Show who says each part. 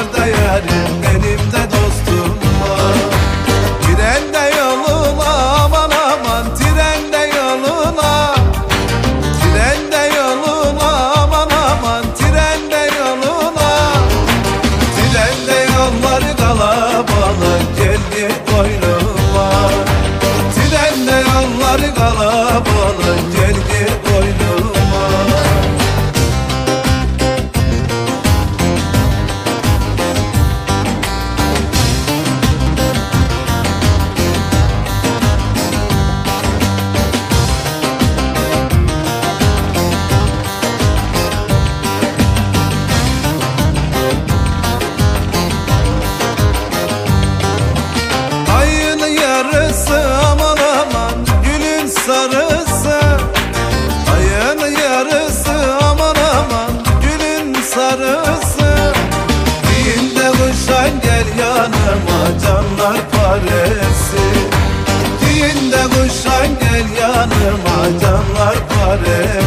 Speaker 1: da yarim, benim de dostum var. Trende yoluna aman aman, trende yoluna. Trende yoluna aman aman, trende yoluna. Trende yolları kalabalık, gel git boynuma. Trende yolları kalabalık, gel git boynuma. Sarısı, ayın yarısı aman aman, gülün sarısı. Giyin de kuşan gel yanıma, canlar paresi. Giyin de kuşan gel yanıma, canlar paresi.